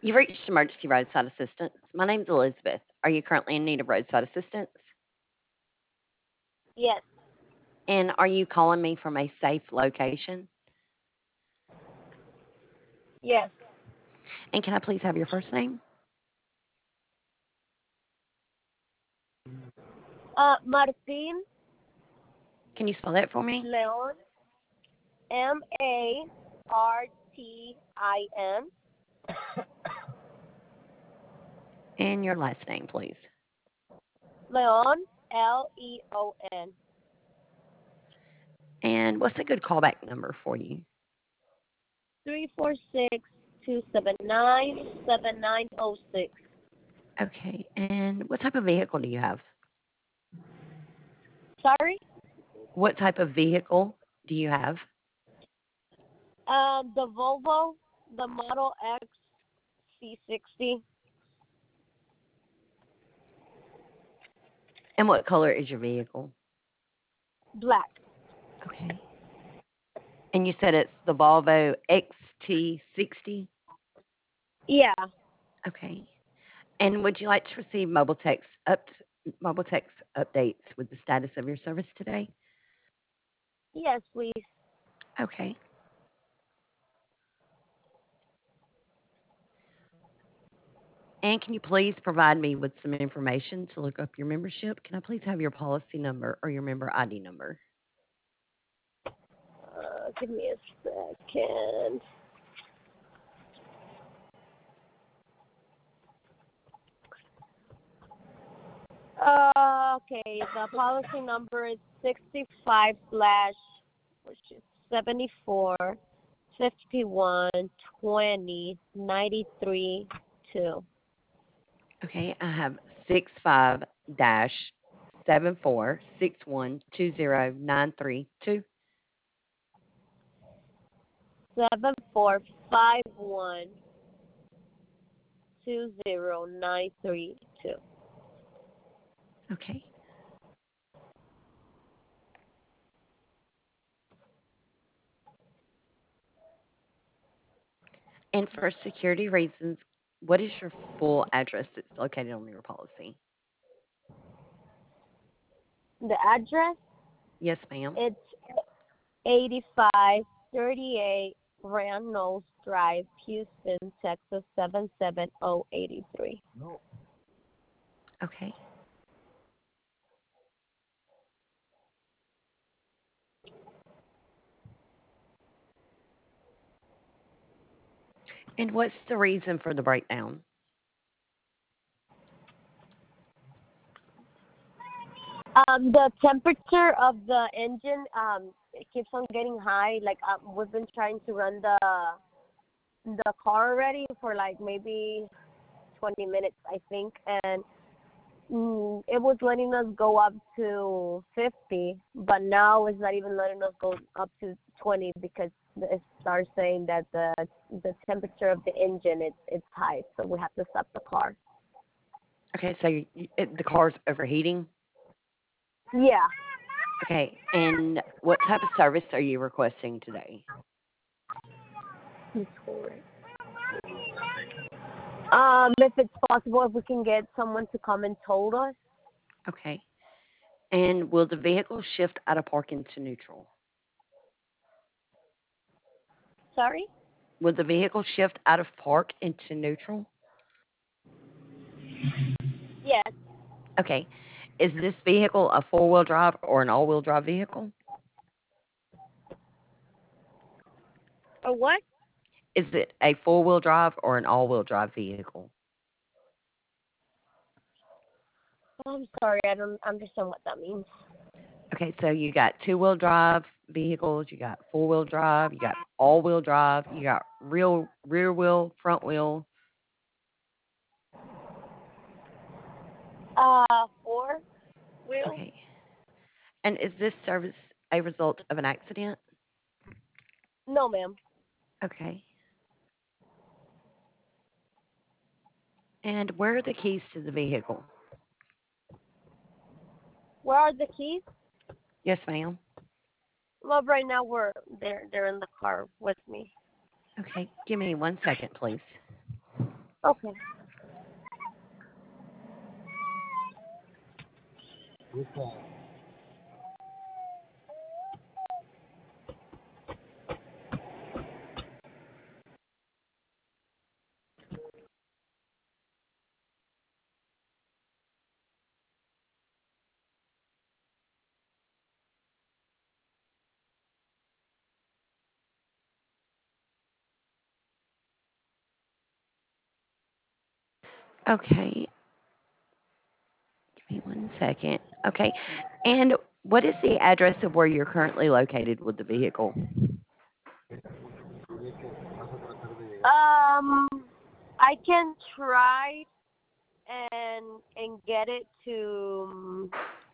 You've reached emergency roadside assistance. My name's Elizabeth. Are you currently in need of roadside assistance? Yes, And are you calling me from a safe location? yes. And can I please have your first name? Martin Can you spell that for me? Leon, Martin. And your last name, please. Leon, Leon. And what's a good callback number for you? 346-279-7906. Okay. And what type of vehicle do you have? Sorry? What type of vehicle do you have? The Volvo, the Model X C60, And what color is your vehicle? black. Okay. And you said it's the Volvo XT60? Yeah. Okay. And would you like to receive mobile text updates with the status of your service today? Yes, please. Okay. And can you please provide me with some information to look up your membership? Can I please have your policy number or your member ID number? Give me a second. Okay, the policy number is 65 slash, which is 74 51 20 93 2. Okay, I have 65 dash 74612093 2. Okay. And for security reasons, what is your full address that's located on your policy? The address, Yes, ma'am. it's 8538 Grand Knolls Drive, Houston, Texas 77083. Okay. And what's the reason for the breakdown? The temperature of the engine it keeps on getting high. Like we've been trying to run the car already for like maybe 20 minutes, I think, and it was letting us go up to 50, but now it's not even letting us go up to 20 because it starts saying that the temperature of the engine it's high, so we have to stop the car. Okay, so the car's overheating? Yeah. Okay, and what type of service are you requesting today? If it's possible, if we can get someone to come and tow us. Okay. And will the vehicle shift out of park into neutral? Sorry? Will the vehicle shift out of park into neutral? Yes. Okay. Is this vehicle a four-wheel drive or an all-wheel drive vehicle? Or what? Is it a four-wheel drive or an all-wheel drive vehicle? Oh, I'm sorry, I don't understand what that means. Okay, so you got two-wheel drive vehicles, you got four-wheel drive, you got all-wheel drive, you got rear wheel, front wheel. Four wheel? Okay. And is this service a result of an accident? No, ma'am. Okay. And where are the keys to the vehicle? Where are the keys? Yes, ma'am. Well, right now they're in the car with me. Okay, give me 1 second, please. Okay. Okay. Give me one second. Okay. And what is the address of where you're currently located with the vehicle? I can try and get it to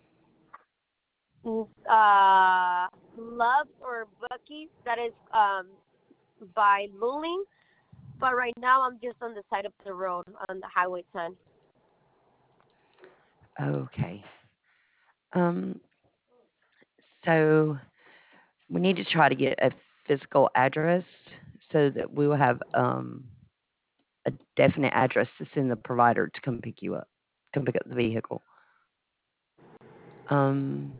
Love or Bucky's. That is by Luling. But right now I'm just on the side of the road on the Highway 10. Okay. Um, so we need to try to get a physical address so that we will have a definite address to send the provider to come pick up the vehicle. Um,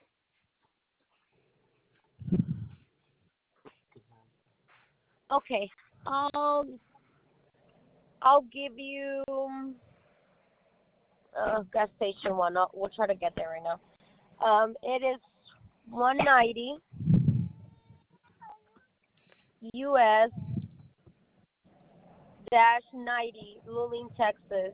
Okay. I'll give you gas station one. We'll try to get there right now. It is 190 US dash 90 Luling, Texas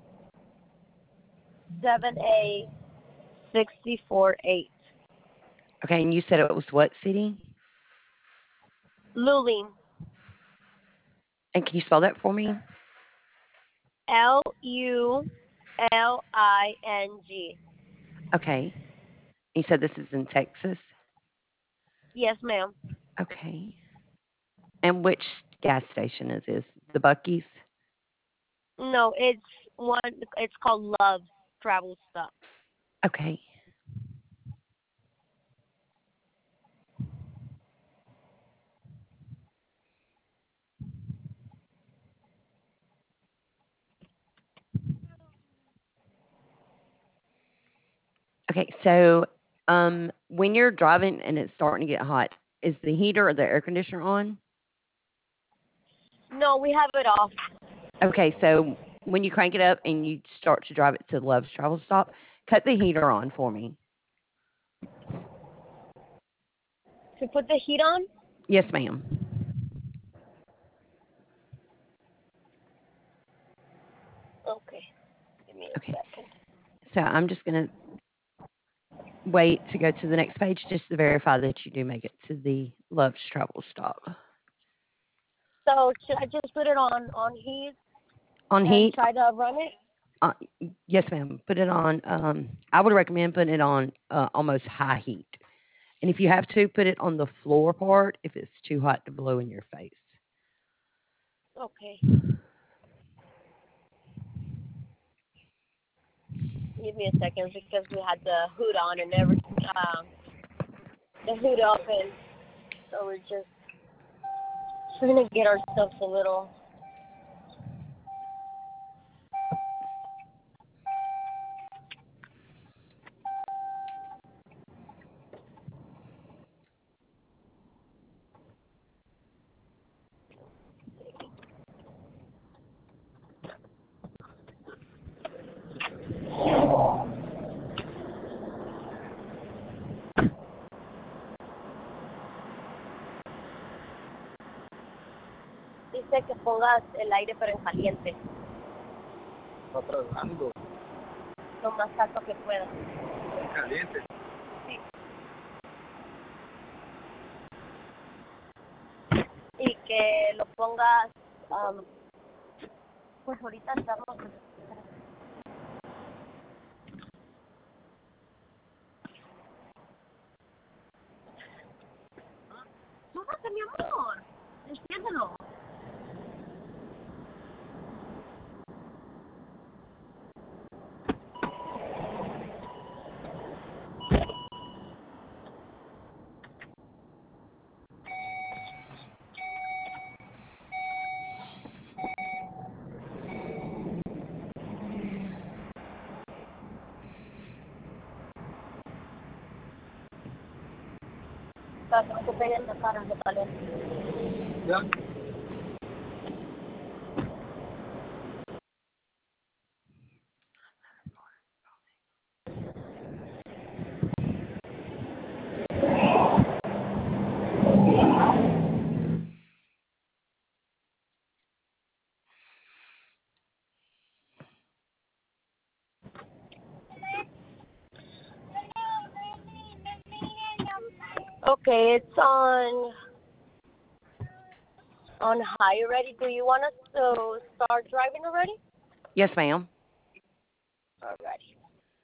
7A 648. okay, and you said it was what city? Luling. And can you spell that for me? Luling. Okay. You said this is in Texas? Yes, ma'am. Okay. And which gas station is this? The Bucky's? No, it's one. It's called Love Travel Stop. Okay. Okay, so when you're driving and it's starting to get hot, is the heater or the air conditioner on? No, we have it off. Okay, so when you crank it up and you start to drive it to Love's Travel Stop, cut the heater on for me. To put the heat on? Yes, ma'am. Okay. Give me a Okay, second. so I'm just going to wait to go to the next page just to verify that you do make it to the Love's Travel Stop. So should I just put it on heat On and heat? try to run it? Yes, ma'am. Put it on. I would recommend putting it on almost high heat. And if you have to, put it on the floor part if it's too hot to blow in your face. Okay. Give me a second because we had the hood on and everything. The hood open. So we're just trying to get ourselves a little. Dice que pongas el aire pero en caliente. Está tragando. Lo más alto que puedas. Caliente. Sí. Y que lo pongas, pues ahorita estamos. Súbate, mi amor. Enciéndelo. Para que no te pegue en la cara, se calienta. ¿Ya? Okay, it's on high already. Do you want us to start driving already? Yes, ma'am. Alrighty.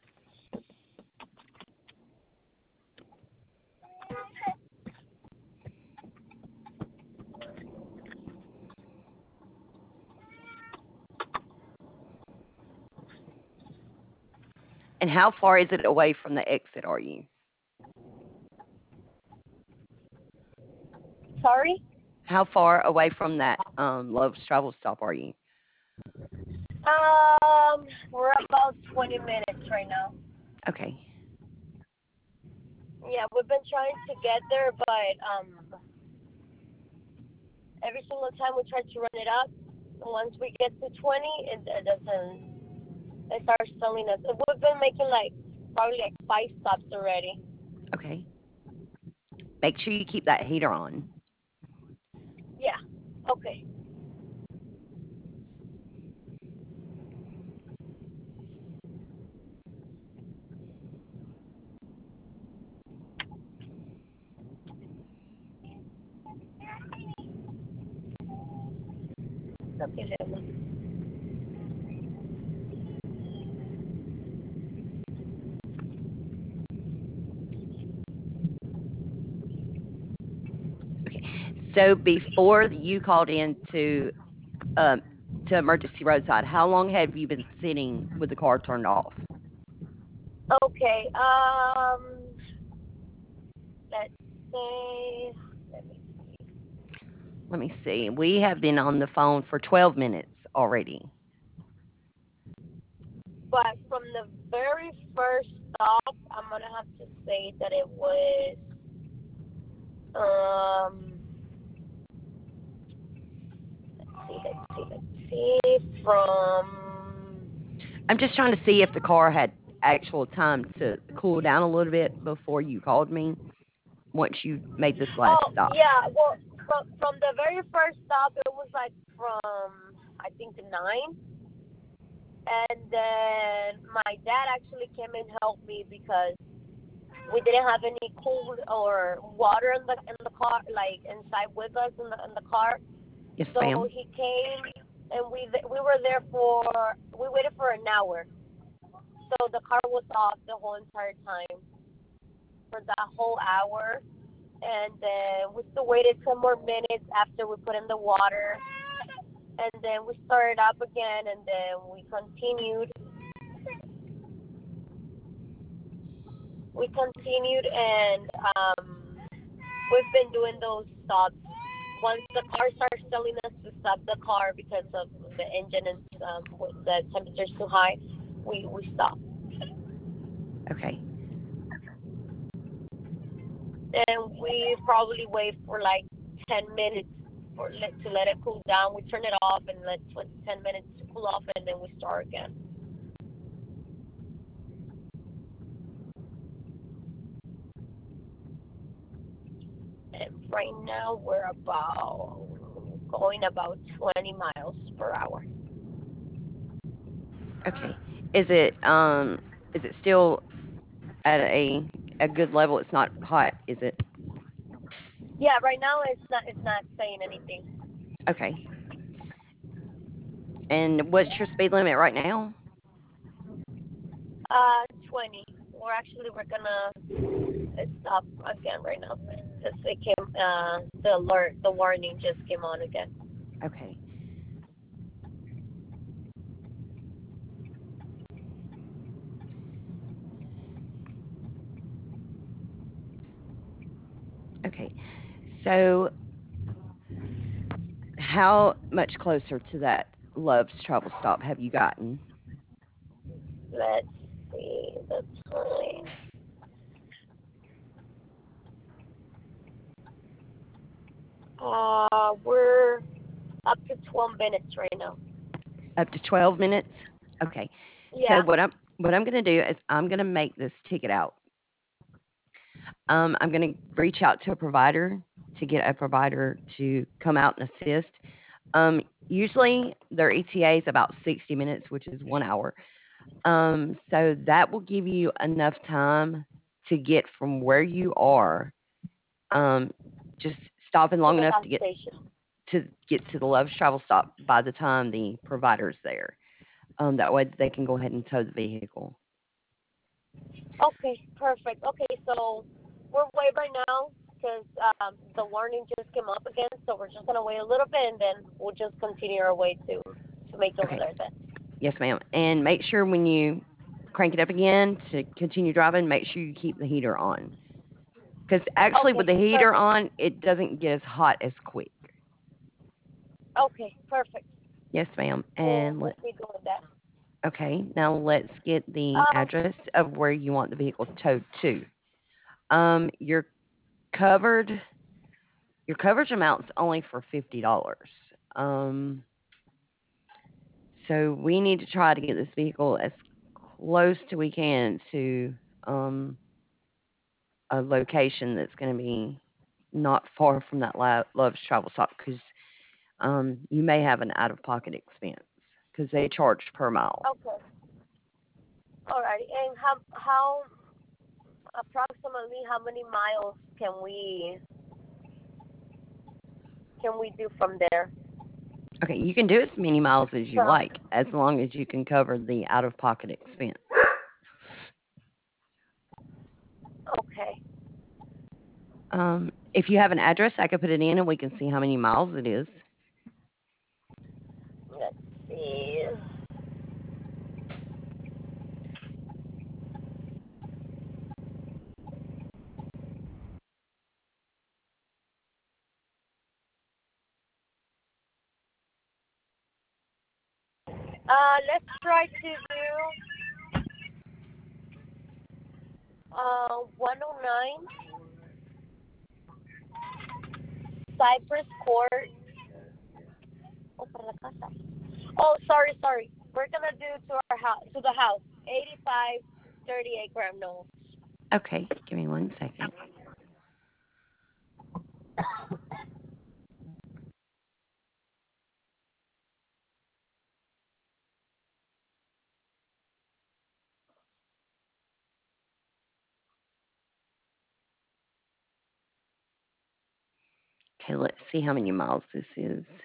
And how far is it away from the exit are you? Sorry. How far away from that Love's Travel Stop are you? We're about 20 minutes right now. Okay. Yeah, we've been trying to get there, but every single time we try to run it up, once we get to 20, it doesn't. It starts telling us. We've been making like probably like 5 stops already. Okay. Make sure you keep that heater on. Yeah. Okay. Okay. Okay. So before you called in um to emergency roadside, how long have you been sitting with the car turned off? Okay. Let's say. Let me see. Let me see. We have been on the phone for 12 minutes already. But from the very first stop, I'm gonna have to say that it was um. Let's see. From I'm just trying to see if the car had actual time to cool down a little bit before you called me once you made this last oh stop. yeah, well from the very first stop, it was like from I think 9, and then my dad actually came and helped me because we didn't have any cold or water in the car, like inside with us in the car. Yes, So ma'am. he came, and we were there for we waited for an hour. So the car was off the whole entire time for that whole hour, and then we still waited 10 more minutes after we put in the water, and then we started up again, and then we continued. And we've been doing those stops. Once the car starts telling us to stop the car because of the engine and the temperature's too high, we stop. Okay. And we probably wait for like 10 minutes to let it cool down. We turn it off and let 10 minutes to cool off, and then we start again. And right now we're about going about 20 miles per hour. Okay. Is it is it still at a good level? It's not hot, is it? Yeah, right now it's not saying anything. Okay. And what's your speed limit right now? 20. We're gonna stop again right now because it came. The alert, the warning just came on again. Okay. Okay. So how much closer to that Love's Travel Stop have you gotten? Let's see the time. We're up to 12 minutes right now. Up to 12 minutes? Okay. So Yeah. what I'm gonna do is I'm gonna make this ticket out. I'm gonna reach out to a provider to get a provider to come out and assist. Usually their ETA is about 60 minutes, which is 1 hour. So that will give you enough time to get from where you are, um, just stopping To long the enough gas station. to get to the Love's Travel Stop by the time the provider's there. That way they can go ahead and tow the vehicle. Okay, perfect. Okay, so we're wait right now because the warning just came up again. So we're just gonna wait a little bit and then we'll just continue our way to make it over Okay. there then. Yes, ma'am. And make sure when you crank it up again to continue driving, make sure you keep the heater on. Because actually, with Okay, the heater perfect. on, it doesn't get as hot as quick. Okay, perfect. Yes, ma'am. We'll And we'll be doing that. okay, now let's get the Um, address of where you want the vehicle towed to. Your covered your coverage amount's only for $50. So we need to try to get this vehicle as close to we can to um a location that's going to be not far from that Love's Travel Stop because you may have an out of pocket expense because they charge per mile. okay. Alrighty. And how approximately how many miles can we do from there? Okay, you can do as many miles as you From like as long as you can cover the out of pocket expense. okay. If you have an address, I could put it in and we can see how many miles it is. Let's see. Let's try to do 109 Cypress Court. Oh, para la casa. Oh, sorry. We're gonna do to our house, to the house. 85 38 gram no. Okay, give me 1 second. Okay, let's see how many miles this is.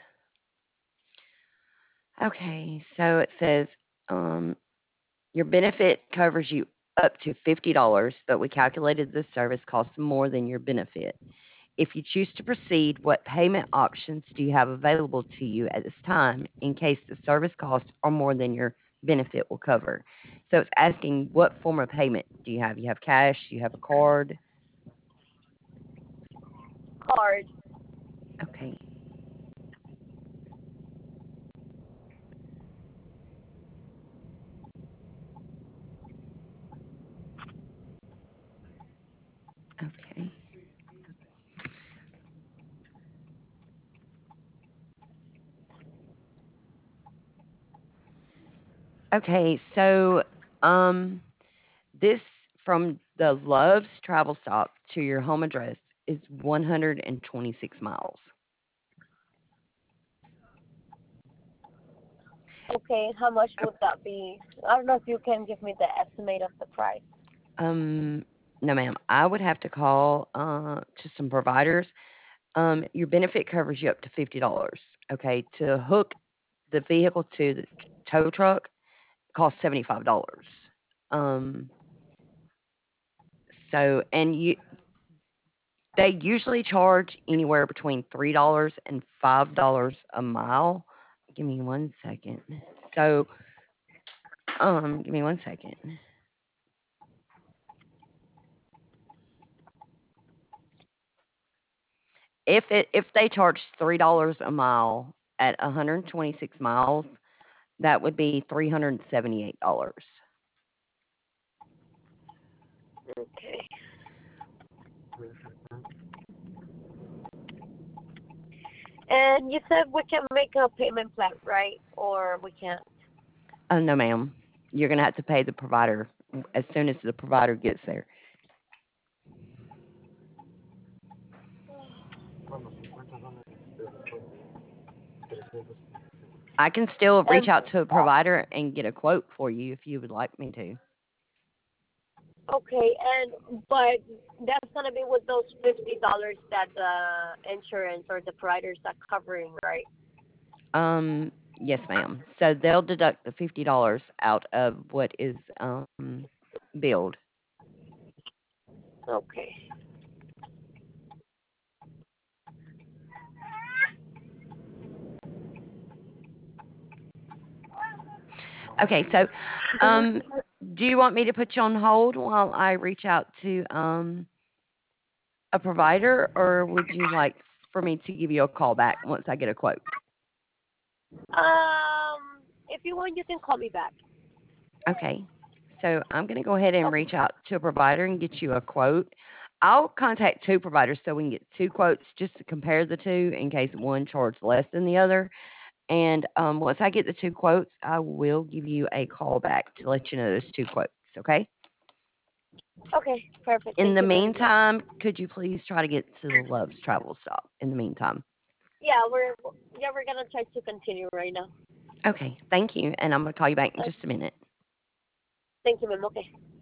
Okay, so it says your benefit covers you up to $50, but we calculated the service costs more than your benefit. If you choose to proceed, what payment options do you have available to you at this time in case the service costs are more than your benefit will cover? So it's asking what form of payment do you have? You have cash, you have a card. Card. Okay. Okay. Okay, so um this from the Love's travel stop to your home address is 126 miles. Okay, how much would that be? I don't know if you can give me the estimate of the price. Um, no, ma'am. I would have to call to some providers. Your benefit covers you up to $50. Okay, to hook the vehicle to the tow truck costs $75. Um, so and you they usually charge anywhere between $3 and $5 a mile. Give me 1 second. So, give me 1 second. If they charge $3 a mile at 126 miles, that would be $378. Okay. And you said we can make a payment plan, right? Or we can't. Oh, no, ma'am. You're going to have to pay the provider as soon as the provider gets there. Bueno, $50 después. 300. I can still reach Um, out to a provider and get a quote for you if you would like me to. okay, but that's gonna be with those $50 that the insurance or the providers are covering, right? Yes, ma'am. So they'll deduct the $50 out of what is billed. Okay. Okay, so do you want me to put you on hold while I reach out to a provider, or would you like for me to give you a call back once I get a quote? If you want, you can call me back. Okay. So I'm going to go ahead and Okay. reach out to a provider and get you a quote. I'll contact two providers so we can get two quotes just to compare the two in case one charges less than the other. And once I get the two quotes, I will give you a call back to let you know those two quotes. Okay. Okay. Perfect. In Thank the you very much. meantime, could you please try to get to the Love's Travel Stop in the meantime? Yeah, we're gonna try to continue right now. Okay. Thank you. And I'm going to call you back in Uh, just a minute. Thank you, ma'am. Okay.